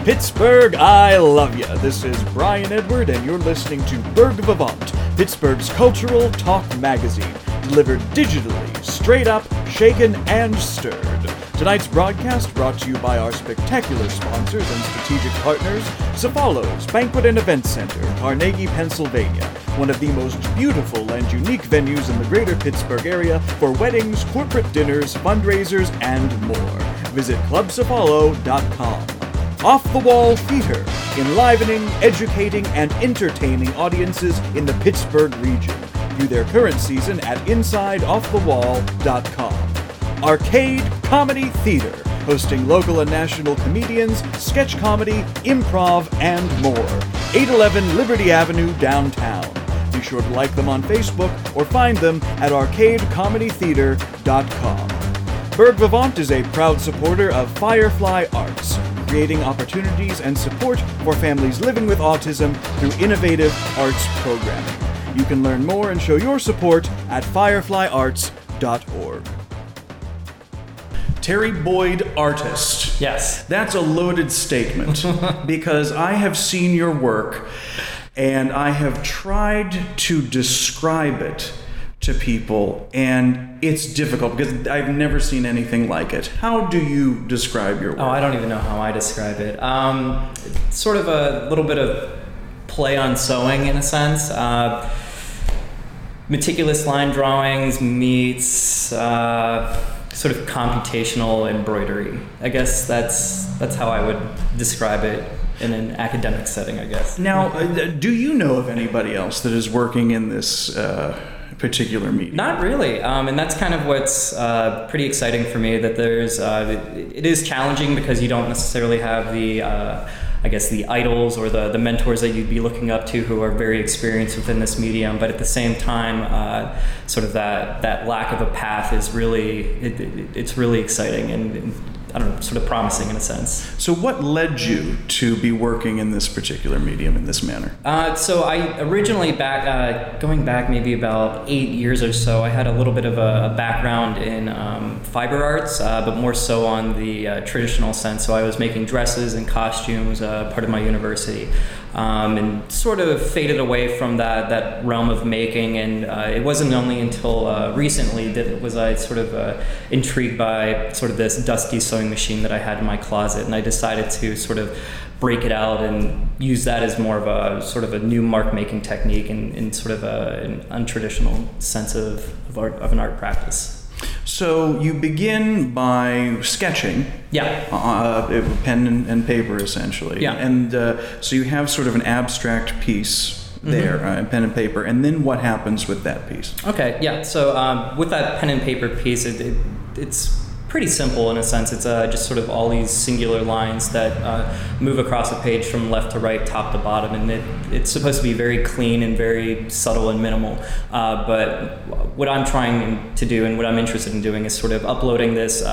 Pittsburgh, I love ya. This is Brian Edward, and you're listening to Berg Vivant, Pittsburgh's cultural talk magazine, delivered digitally, straight up, shaken, and stirred. Tonight's broadcast brought to you by our spectacular sponsors and strategic partners, Cefalos Banquet and Event Center, Carnegie, Pennsylvania, one of the most beautiful and unique venues in the greater Pittsburgh area for weddings, corporate dinners, fundraisers, and more. Visit clubcefalo.com. Off the Wall Theater, enlivening, educating, and entertaining audiences in the Pittsburgh region. View their current season at InsideOffTheWall.com. Arcade Comedy Theater, hosting local and national comedians, sketch comedy, improv, and more. 811 Liberty Avenue, downtown. Be sure to like them on Facebook or find them at arcadecomedytheater.com. Berg Vivant is a proud supporter of Firefly Arts, creating opportunities and support for families living with autism through innovative arts programming. You can learn more and show your support at fireflyarts.org. Terry Boyd, artist. Yes. That's a loaded statement because I have seen your work and I have tried to describe it to people, and it's difficult because I've never seen anything like it. How do you describe your work? Oh, I don't even know how I describe it. Sort of a little bit of play on sewing in a sense. Meticulous line drawings meets sort of computational embroidery. I guess that's how I would describe it in an academic setting, I guess. Now, do you know of anybody else that is working in this particular medium? Not really, and that's kind of what's pretty exciting for me, that there's it is challenging because you don't necessarily have the I guess the idols or the mentors that you'd be looking up to who are very experienced within this medium, but at the same time sort of that lack of a path is really it's really exciting and I don't know, sort of promising in a sense. So what led you to be working in this particular medium in this manner? So I originally, going back maybe about 8 years or so, I had a little bit of a background in fiber arts, but more so on the traditional sense. So I was making dresses and costumes, part of my university. And sort of faded away from that realm of making, and it wasn't only until recently that was I sort of intrigued by sort of this dusty sewing machine that I had in my closet, and I decided to sort of break it out and use that as more of a sort of a new mark making technique in sort of an untraditional sense of an art practice. So you begin by sketching. Yeah. Pen and paper, essentially. Yeah. And so you have sort of an abstract piece there, pen and paper. And then what happens with that piece? Okay, yeah. So with that pen and paper piece, it's pretty simple in a sense. It's just sort of all these singular lines that move across a page from left to right, top to bottom, and it's supposed to be very clean and very subtle and minimal. But what I'm trying to do and what I'm interested in doing is sort of uploading this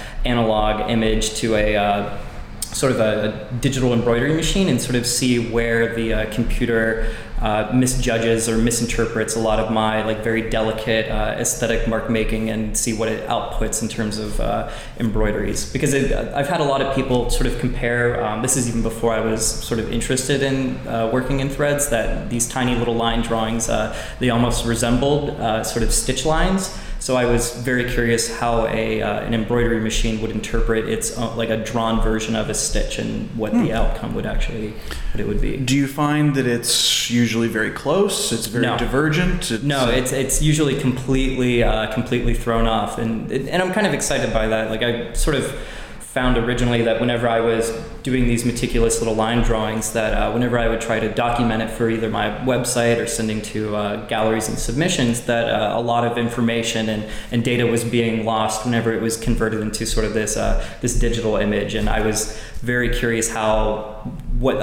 analog image to a sort of a digital embroidery machine and sort of see where the computer misjudges or misinterprets a lot of my like very delicate aesthetic mark making, and see what it outputs in terms of embroideries. Because I've had a lot of people sort of compare, this is even before I was sort of interested in working in threads, that these tiny little line drawings, they almost resembled sort of stitch lines. So I was very curious how an embroidery machine would interpret its like a drawn version of a stitch and what the outcome would actually, what it would be. Do you find that it's usually very close? It's very divergent? It's usually completely thrown off, and I'm kind of excited by that. Like I sort of found originally that whenever I was doing these meticulous little line drawings, that whenever I would try to document it for either my website or sending to galleries and submissions, that a lot of information and data was being lost whenever it was converted into sort of this digital image. And I was very curious what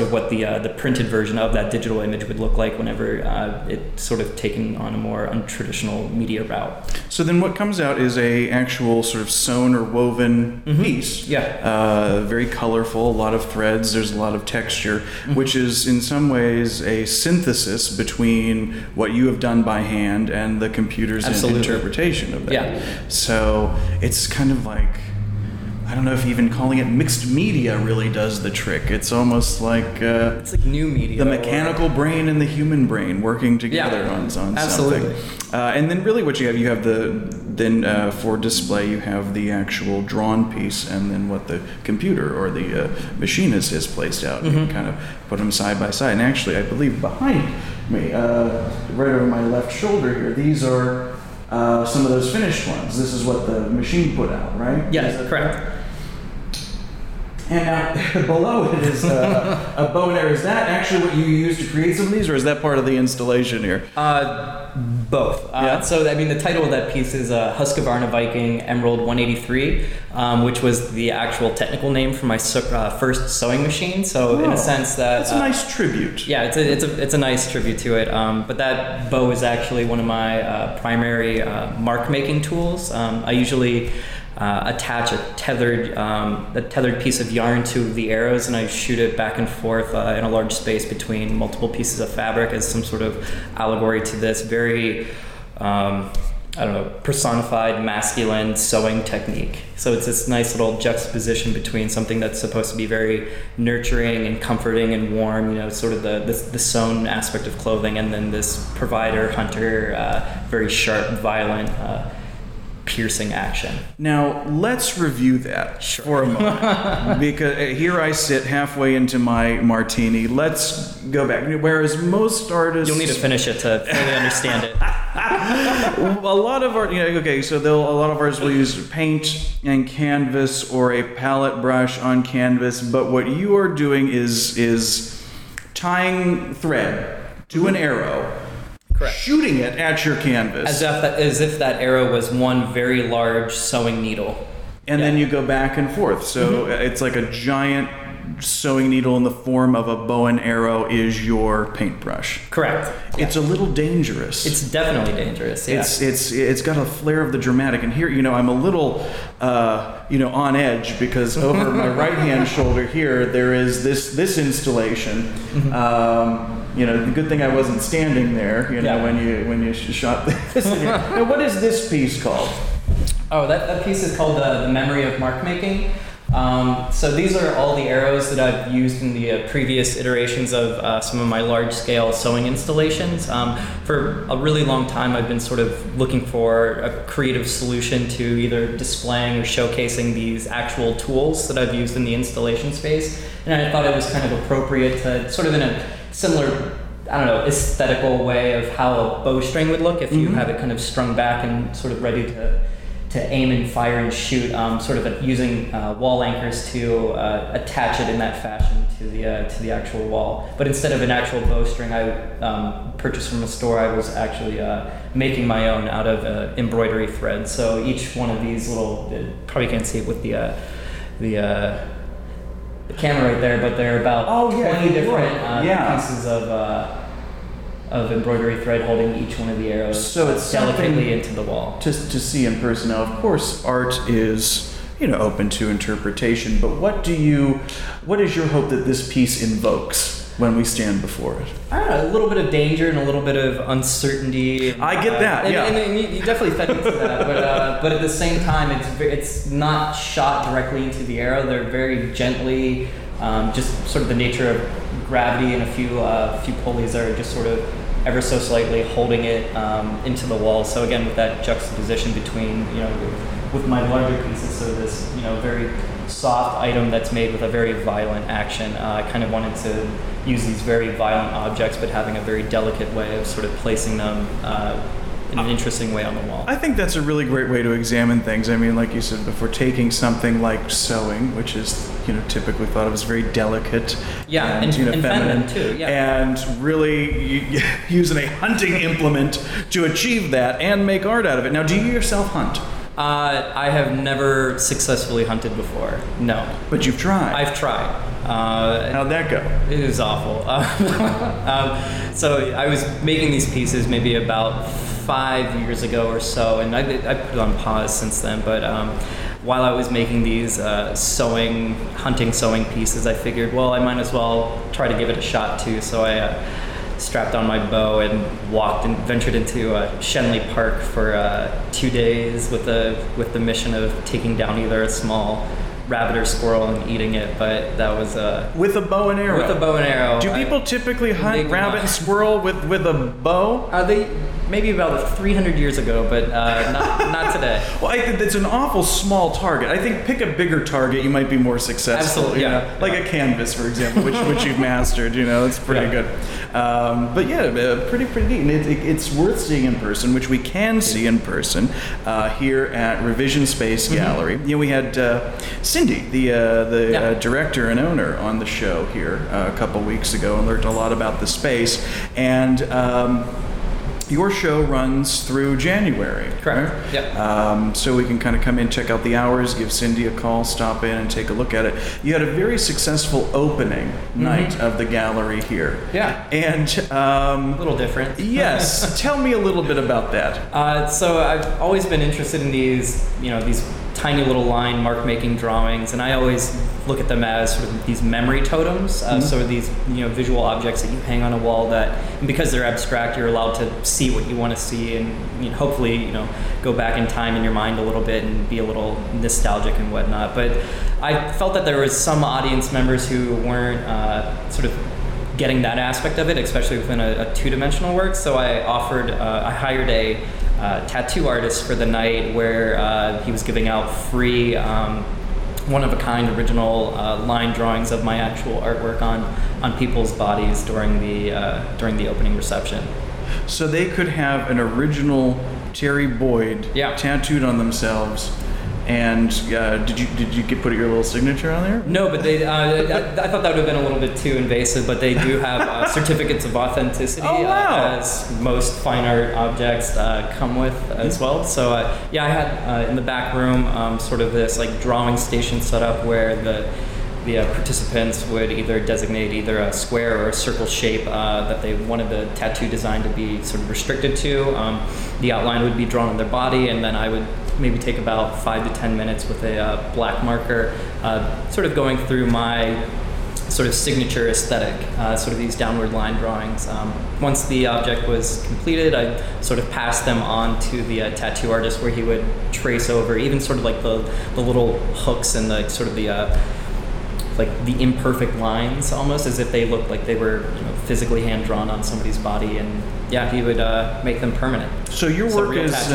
the printed version of that digital image would look like whenever it's sort of taken on a more untraditional media route. So then what comes out is a actual sort of sewn or woven piece. Yeah. Very colorful, a lot of threads, there's a lot of texture, which is in some ways a synthesis between what you have done by hand and the computer's interpretation of that. Yeah. So it's kind of like, I don't know if even calling it mixed media really does the trick. It's almost like it's like new media. The mechanical brain and the human brain working together on absolutely. something. And then really what you have for display, you have the actual drawn piece and then what the computer or the machinist has placed out. Mm-hmm. You kind of put them side by side. And actually, I believe behind me, right over my left shoulder here, these are some of those finished ones. This is what the machine put out, right? Yes, correct. And now below it is a bow and arrow. Is that actually what you use to create some of these, or is that part of the installation here? Both. So, I mean, the title of that piece is Husqvarna Viking Emerald 183, which was the actual technical name for my first sewing machine. So, in a sense, that's a nice tribute. Yeah, it's a nice tribute to it. But that bow is actually one of my primary mark making tools. I usually attach a tethered piece of yarn to the arrows, and I shoot it back and forth in a large space between multiple pieces of fabric as some sort of allegory to this very personified masculine sewing technique. So it's this nice little juxtaposition between something that's supposed to be very nurturing and comforting and warm, sort of the sewn aspect of clothing, and then this provider, hunter, very sharp, violent, piercing action. Now, let's review that for a moment. Because here I sit halfway into my martini. Let's go back. Whereas most artists... You'll need to finish it to fully understand it. A lot of art, a lot of artists will use paint and canvas or a palette brush on canvas, but what you are doing is tying thread to an arrow. Correct. Shooting it at your canvas. As if that arrow was one very large sewing needle. And then you go back and forth. So it's like a giant sewing needle in the form of a bow and arrow is your paintbrush. Correct. It's a little dangerous. It's definitely dangerous, yeah. It's got a flair of the dramatic. And here, I'm a little, on edge because over my right-hand shoulder here, there is this installation. The good thing I wasn't standing there, when you shot this. Now, what is this piece called? Oh, that piece is called the Memory of Mark Making. So these are all the arrows that I've used in the previous iterations of some of my large-scale sewing installations. For a really long time, I've been sort of looking for a creative solution to either displaying or showcasing these actual tools that I've used in the installation space. And I thought it was kind of appropriate to sort of in a similar, aesthetical way of how a bowstring would look if you have it kind of strung back and sort of ready to aim and fire and shoot, using wall anchors to attach it in that fashion to the actual wall. But instead of an actual bowstring I purchased from a store, I was actually making my own out of embroidery thread. So each one of these little, probably can't see it with the camera right there, but they're about 20 different pieces of embroidery thread holding each one of the arrows so it's delicately into the wall. To see in person. Now, of course, art is open to interpretation, but what is your hope that this piece invokes when we stand before it? I don't know, a little bit of danger and a little bit of uncertainty. I get that, yeah. And you definitely fed into that, but at the same time, it's not shot directly into the arrow. They're very gently, just sort of the nature of gravity and a few pulleys that are just sort of ever so slightly holding it into the wall. So again, with that juxtaposition between, with my larger pieces, so this, very soft item that's made with a very violent action. I kind of wanted to use these very violent objects, but having a very delicate way of sort of placing them in an interesting way on the wall. I think that's a really great way to examine things. I mean, like you said before, taking something like sewing, which is, typically thought of as very delicate. Yeah, and feminine too, yeah. And really using a hunting implement to achieve that and make art out of it. Now, do you yourself hunt? I have never successfully hunted before, no. But you've tried? I've tried. How'd that go? It is awful. So I was making these pieces maybe about 5 years ago or so, and I put it on pause since then, but while I was making these hunting sewing pieces, I figured, well, I might as well try to give it a shot too. So I strapped on my bow and ventured into Shenley Park for 2 days with the mission of taking down either a small rabbit or squirrel and eating it, but that was with a bow and arrow. with a bow and arrow. Do people typically They hunt do rabbit not. and squirrel with a bow? They maybe about 300 years ago, but not today. Well, I think it's an awful small target. I think pick a bigger target, you might be more successful. Absolutely, you yeah. know? Like a canvas, for example, which you've mastered. You know, it's pretty Yeah. good. But yeah, pretty neat. And it's worth seeing in person, which we can see in person here at Revision Space Gallery. You know, we had Cindy, the Yeah. director and owner, on the show here a couple weeks ago, and learned a lot about the space. And your show runs through January. Correct. Right? Yep. So we can kind of come in, check out the hours, give Cindy a call, stop in and take a look at it. You had a very successful opening night of the gallery here. Yeah. And A little different. yes, tell me a little bit about that. So I've always been interested in these tiny little line mark-making drawings, and I always look at them as sort of these memory totems. So these visual objects that you hang on a wall that, and because they're abstract, you're allowed to see what you want to see, and hopefully go back in time in your mind a little bit and be a little nostalgic and whatnot. But I felt that there was some audience members who weren't sort of getting that aspect of it, especially within a two-dimensional work. So I hired a tattoo artist for the night, where he was giving out free one-of-a-kind original line drawings of my actual artwork on people's bodies during the opening reception. So they could have an original Terry Boyd tattooed on themselves. And did you put your little signature on there? No, but they. I thought that would have been a little bit too invasive. But they do have certificates of authenticity, as most fine art objects come with as well. So I had in the back room sort of this like drawing station set up where the participants would either designate either a square or a circle shape that they wanted the tattoo design to be sort of restricted to. The outline would be drawn on their body, and then I would maybe take about 5 to 10 minutes with a black marker, sort of going through my sort of signature aesthetic, sort of these downward line drawings. Once the object was completed, I sort of passed them on to the tattoo artist, where he would trace over even sort of like the little hooks and the sort of the imperfect lines, almost as if they looked like they were physically hand drawn on somebody's body, and he would make them permanent. So your work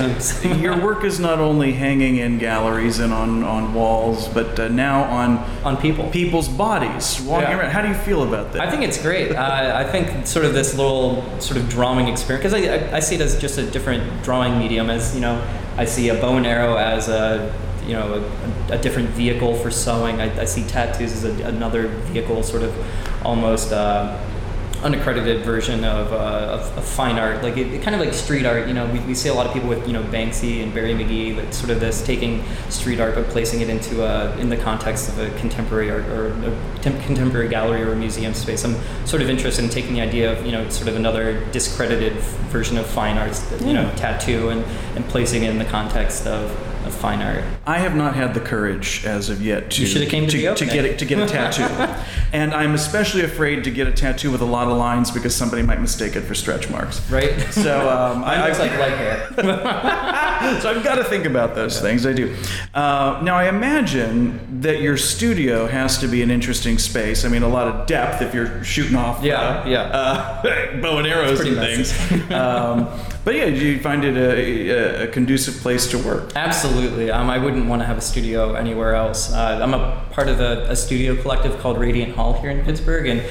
is not only hanging in galleries and on walls, but now on people's bodies walking around. How do you feel about that? I think it's great. I think sort of this little sort of drawing experience, because I see it as just a different drawing medium. As I see a bow and arrow as a different vehicle for sewing. I see tattoos as another vehicle, sort of almost unaccredited version of fine art, like it kind of like street art. We see a lot of people with Banksy and Barry McGee, like sort of this taking street art but placing it into in the context of a contemporary art or a contemporary gallery or a museum space. I'm sort of interested in taking the idea of sort of another discredited version of fine arts, tattoo, and placing it in the context of fine art. I have not had the courage as of yet to get a tattoo, and I'm especially afraid to get a tattoo with a lot of lines because somebody might mistake it for stretch marks. Right. So I looks like light hair. So I've got to think about those things. I do. Now I imagine that your studio has to be an interesting space. I mean, a lot of depth if you're shooting off bow and arrows and things. But yeah, do you find it a conducive place to work? Absolutely. I wouldn't want to have a studio anywhere else. I'm a part of a studio collective called Radiant Hall here in Pittsburgh, and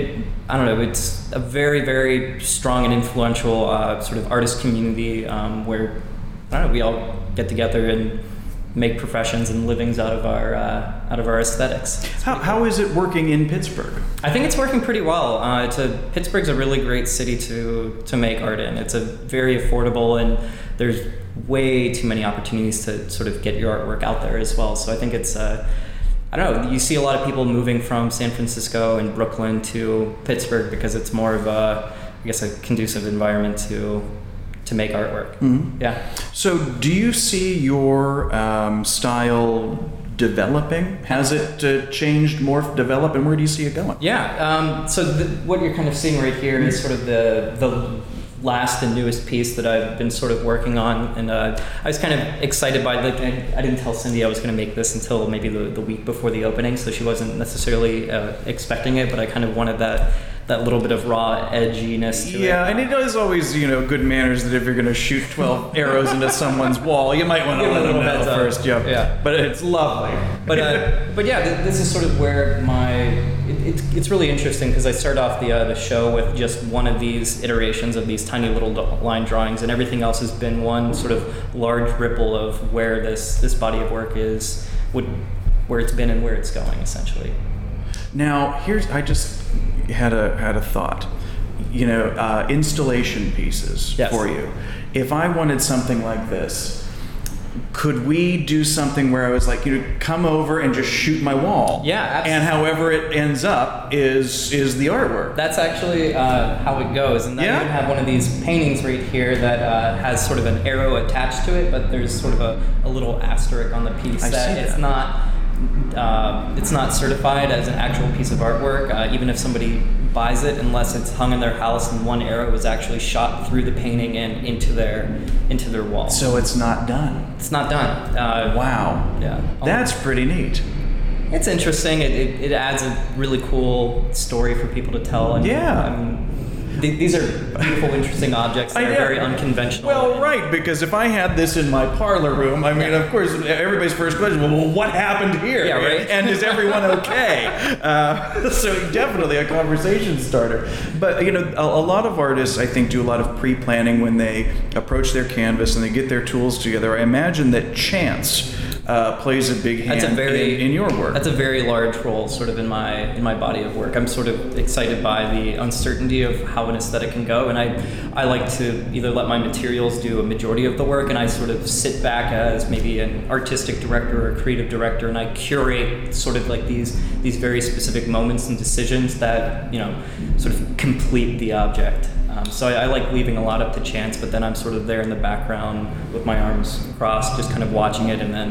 it's a very, very strong and influential sort of artist community where we all get together and make professions and livings out of our aesthetics. How is it working in Pittsburgh? I think it's working pretty well. Pittsburgh's a really great city to make art in. It's a very affordable, and there's way too many opportunities to sort of get your artwork out there as well. So I think it's you see a lot of people moving from San Francisco and Brooklyn to Pittsburgh because it's more of a conducive environment to make artwork. Mm-hmm. Yeah. So do you see your style developing? Has it changed, morphed, developed, and where do you see it going? Yeah. So what you're kind of seeing right here is sort of the last and newest piece that I've been sort of working on, and I was kind of excited by it. I didn't tell Cindy I was going to make this until maybe the week before the opening, so she wasn't necessarily expecting it, but I kind of wanted that little bit of raw edginess to it. Yeah, and it is always, good manners that if you're going to shoot 12 arrows into someone's wall, you might want to let them know first. Yeah. But it's lovely. But yeah, this is sort of where it's really interesting because I start off the show with just one of these iterations of these tiny little line drawings, and everything else has been one sort of large ripple of where this body of work is, where it's been and where it's going, essentially. Now, I just had a thought. Installation pieces for you. If I wanted something like this, could we do something where I was like, come over and just shoot my wall? Yeah, absolutely. And however it ends up is the artwork. That's actually how it goes. And then you have one of these paintings right here that has sort of an arrow attached to it, but there's sort of a little asterisk on the piece it's not certified as an actual piece of artwork, even if somebody buys it, unless it's hung in their house and one arrow was actually shot through the painting and into their wall. So it's not done. It's not done. Wow. Yeah. That's pretty neat. It's interesting. It adds a really cool story for people to tell. And, these are beautiful, interesting objects that are very unconventional. Well, right, because if I had this in my parlor room, I mean, of course, everybody's first question, well, what happened here? Yeah, right. And is everyone okay? So definitely a conversation starter. But, a lot of artists, I think, do a lot of pre-planning when they approach their canvas and they get their tools together. I imagine that chance plays a big hand in your work. That's a very large role sort of in my body of work. I'm sort of excited by the uncertainty of how an aesthetic can go, and I like to either let my materials do a majority of the work, and I sort of sit back as maybe an artistic director or a creative director, and I curate sort of like these very specific moments and decisions that sort of complete the object. So I like leaving a lot up to chance, but then I'm sort of there in the background with my arms crossed, just kind of watching it, and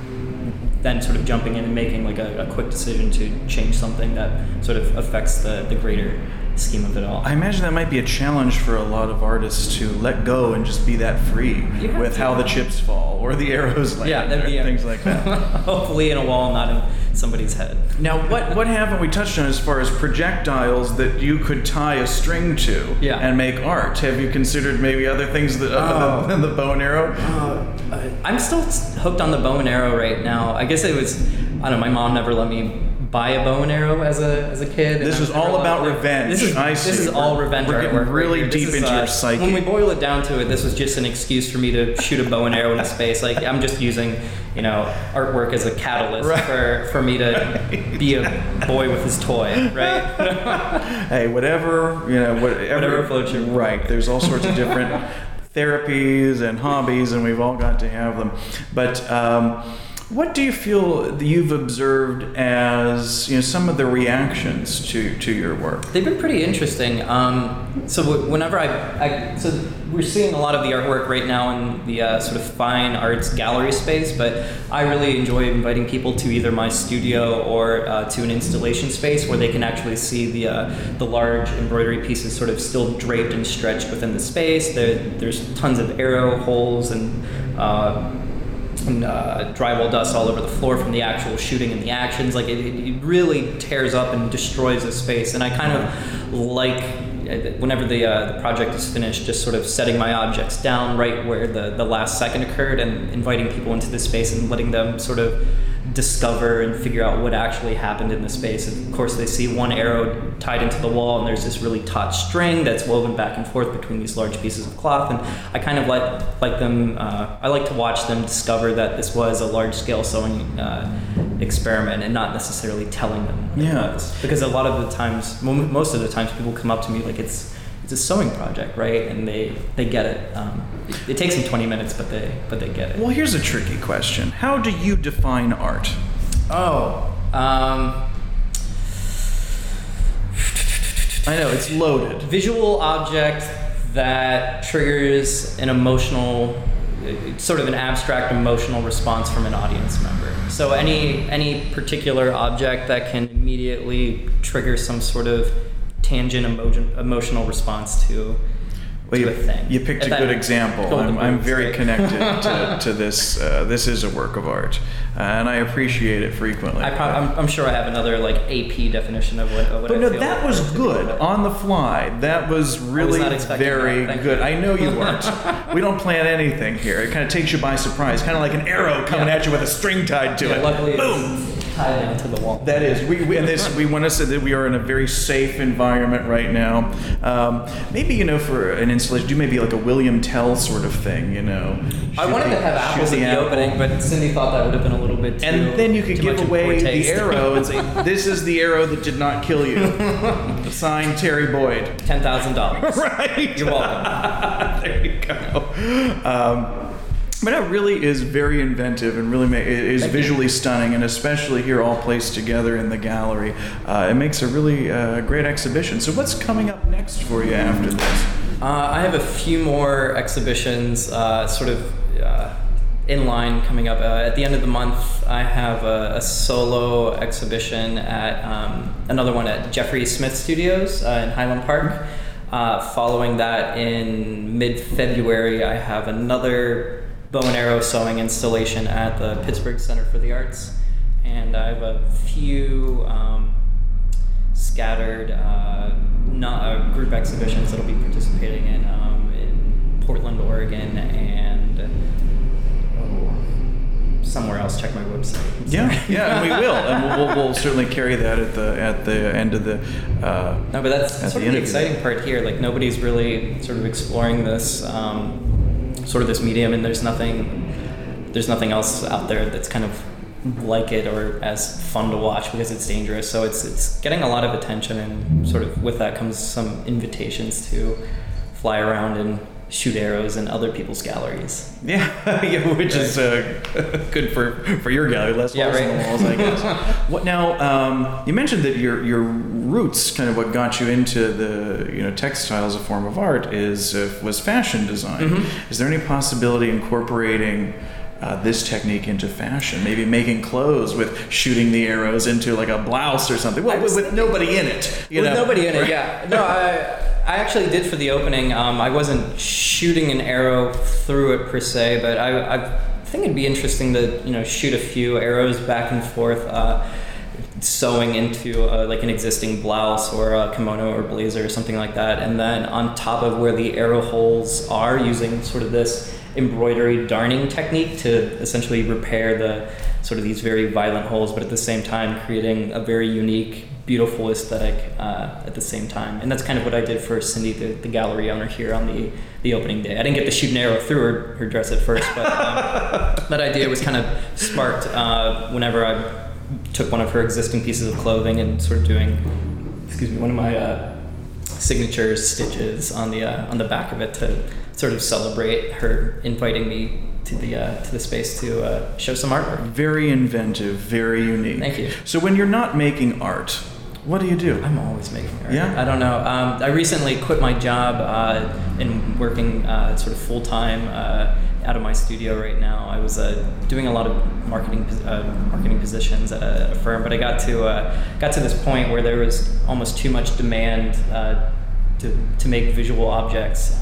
then sort of jumping in and making like a quick decision to change something that sort of affects the greater scheme of it all. I imagine that might be a challenge for a lot of artists to let go and just be that free with how the chips fall or the arrows land, things like that. Hopefully in a wall, not in somebody's head. Now, what haven't we touched on as far as projectiles that you could tie a string to and make art? Have you considered maybe other things other than the bow and arrow? I'm still hooked on the bow and arrow right now. I guess it was, I don't know, my mom never let me buy a bow and arrow as a kid. This was all about revenge. This is all revenge artwork. We're getting really right deep into your psyche. When we boil it down to it, this was just an excuse for me to shoot a bow and arrow into space. Like, I'm just using, artwork as a catalyst for me to be a boy with his toy, right? Hey, whatever floats your boat. Right. There's all sorts of different therapies and hobbies, and we've all got to have them. But what do you feel that you've observed as some of the reactions to your work? They've been pretty interesting. So whenever so we're seeing a lot of the artwork right now in the sort of fine arts gallery space, but I really enjoy inviting people to either my studio or to an installation space where they can actually see the large embroidery pieces sort of still draped and stretched within the space. There's tons of arrow holes and drywall dust all over the floor from the actual shooting and the actions. Like it really tears up and destroys the space. And I kind of like, whenever the project is finished, just sort of setting my objects down right where the last second occurred and inviting people into the space and letting them sort of discover and figure out what actually happened in the space. And of course, they see one arrow tied into the wall, and there's this really taut string that's woven back and forth between these large pieces of cloth. And I kind of like them. I like to watch them discover that this was a large-scale sewing experiment, and not necessarily telling them it was. Because a lot of the times, most of the times, people come up to me like it's a sewing project, right? And they get it. It takes them 20 minutes, but they get it. Well, here's a tricky question. How do you define art? I know, it's loaded. Visual object that triggers an emotional, sort of an abstract emotional response from an audience member. So any particular object that can immediately trigger some sort of tangent emotional response to Well, a thing. You picked a good example. I'm very connected to this. This is a work of art, and I appreciate it frequently. I'm sure I have another like AP definition of what but I no, feel that was good on the fly. That was really very good. You. I know you weren't. We don't plan anything here. It kind of takes you by surprise, kind of like an arrow coming at you with a string tied to it. Luckily, boom. Tied down to the wall. That is, we want to say that we are in a very safe environment right now. Maybe for an installation, do maybe like a William Tell sort of thing. I wanted to have apples at the opening, but Cindy thought that would have been a little bit too. And then you could give away the arrow and say, "This is the arrow that did not kill you." Signed, Terry Boyd. $10,000. Right. You're welcome. There you go. But it really is very inventive and really is visually stunning, and especially here all placed together in the gallery. It makes a really great exhibition. So what's coming up next for you after this? I have a few more exhibitions in line coming up. At the end of the month, I have a solo exhibition at another one at Jeffrey Smith Studios in Highland Park. Following that, in mid-February, I have another bow and arrow sewing installation at the Pittsburgh Center for the Arts, and I have a few scattered group exhibitions that I'll be participating in Portland, Oregon, and somewhere else. Check my website. Yeah, and we will, and we'll certainly carry that at the end of the. No, but that's sort of the exciting part here. Like nobody's really sort of exploring this. Sort of this medium, and there's nothing else out there that's kind of like it or as fun to watch because it's dangerous. So it's getting a lot of attention, and sort of with that comes some invitations to fly around and shoot arrows in other people's galleries. Yeah, which is good for your gallery, less holes in the walls, I guess. What now? You mentioned that your roots, kind of what got you into the textile as a form of art, was fashion design. Mm-hmm. Is there any possibility incorporating this technique into fashion? Maybe making clothes with shooting the arrows into like a blouse or something. Well, with nobody in it. Nobody in it. Yeah. No, I actually did for the opening. I wasn't shooting an arrow through it per se, but I think it'd be interesting to shoot a few arrows back and forth, sewing into like an existing blouse or a kimono or blazer or something like that, and then on top of where the arrow holes are, using sort of this embroidery darning technique to essentially repair the sort of these very violent holes, but at the same time creating a very unique, beautiful aesthetic at the same time. And that's kind of what I did for Cindy, the gallery owner here on the opening day. I didn't get to shoot an arrow through her dress at first, but that idea was kind of sparked whenever I took one of her existing pieces of clothing and sort of doing, one of my signature stitches on the back of it to sort of celebrate her inviting me to the space to show some artwork. Very inventive, very unique. Thank you. So when you're not making art, what do you do? I'm always making art. Yeah? I don't know. I recently quit my job and working sort of full time out of my studio right now. I was doing a lot of marketing positions at a firm, but I got to this point where there was almost too much demand to make visual objects.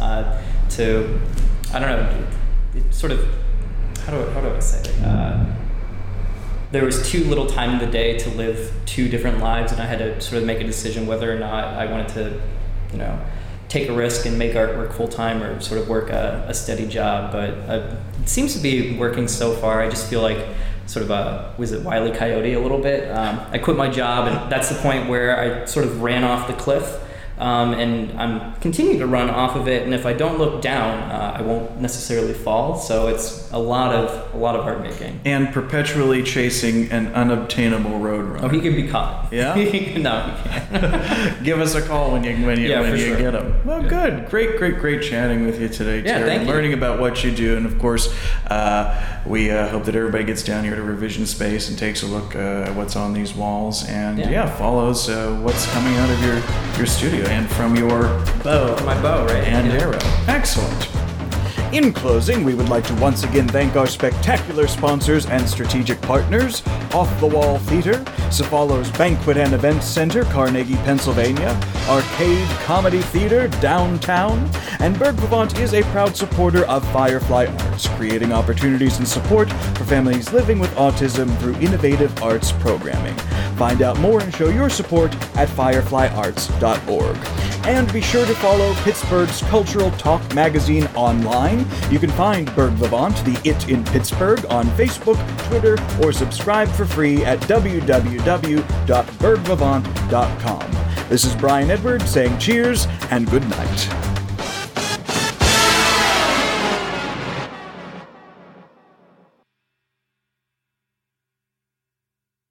I don't know. It sort of how do I say it? There was too little time in the day to live two different lives, and I had to sort of make a decision whether or not I wanted to, take a risk and make artwork full time, or sort of work a steady job. But it seems to be working so far. I just feel like sort of was it Wile E. Coyote a little bit. I quit my job, and that's the point where I sort of ran off the cliff. And I'm continuing to run off of it, and if I don't look down, I won't necessarily fall. So it's a lot of art making. And perpetually chasing an unobtainable roadrunner. Oh, he can be caught. Yeah? No, he can't. Give us a call when you get him. Well, good. Great chatting with you today, Terry. Thank you. Learning about what you do, and of course, we hope that everybody gets down here to Revision Space and takes a look at what's on these walls, and follows what's coming out of your studio. And from your bow. My bow, right? And arrow. Excellent. In closing, we would like to once again thank our spectacular sponsors and strategic partners, Off the Wall Theater, Cephalo's Banquet and Events Center, Carnegie, Pennsylvania, Arcade Comedy Theater, downtown, and Berg Vivant is a proud supporter of Firefly Arts, creating opportunities and support for families living with autism through innovative arts programming. Find out more and show your support at fireflyarts.org. And be sure to follow Pittsburgh's Cultural Talk magazine online. You can find Berg Vivant, the It in Pittsburgh, on Facebook, Twitter, or subscribe for free at www.bergvivant.com. This is Brian Edward saying cheers and good night.